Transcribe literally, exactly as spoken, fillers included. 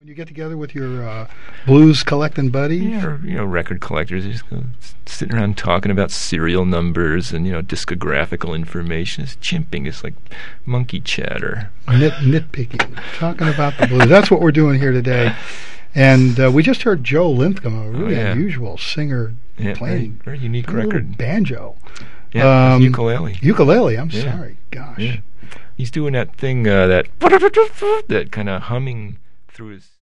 You get together with your uh, blues collecting buddies? Yeah, or, you know, record collectors. They just go sitting around talking about serial numbers and, you know, discographical information. It's chimping. It's like monkey chatter. Nit, nitpicking. Talking about the blues. That's what we're doing here today. And uh, we just heard Joe Linthcomb, a really oh, yeah. unusual singer, yeah, playing very, very unique playing record. A banjo. Yeah, um, ukulele. Ukulele, I'm yeah. sorry. Gosh. Yeah. He's doing that thing, uh, that, that kind of humming through his...